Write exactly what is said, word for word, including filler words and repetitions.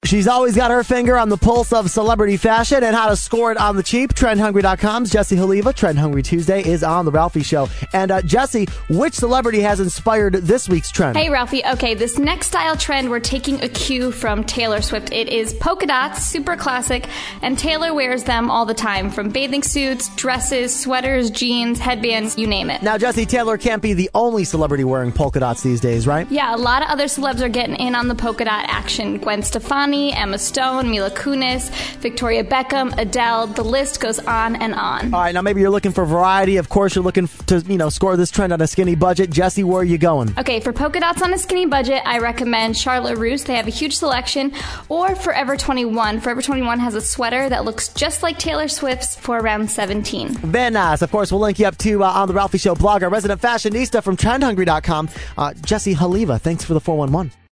She's always got her finger on the pulse of celebrity fashion and how to score it on the cheap. trend hungry dot com's Jessie Haliva. Trend Hungry Tuesday is on The Ralphie Show. And uh, Jessie, which celebrity has inspired this week's trend? Hey, Ralphie. Okay, this next style trend, we're taking a cue from Taylor Swift. It is polka dots, super classic, and Taylor wears them all the time, from bathing suits, dresses, sweaters, jeans, headbands, you name it. Now, Jessie, Taylor can't be the only celebrity wearing polka dots these days, right? Yeah, a lot of other celebs are getting in on the polka dot action. Gwen Stefani, Emma Stone, Mila Kunis, Victoria Beckham, Adele, the list goes on and on. All right, now maybe you're looking for variety. Of course, you're looking to, you know, score this trend on a skinny budget. Jessie, where are you going? Okay, for polka dots on a skinny budget, I recommend Charlotte Russe. They have a huge selection. Or Forever twenty-one. Forever twenty-one has a sweater that looks just like Taylor Swift's for around seventeen. Very nice. Of course, we'll link you up to uh, on The Ralphie Show blog, our resident fashionista from trend hungry dot com, uh, Jessie Haliva. Thanks for the four one one.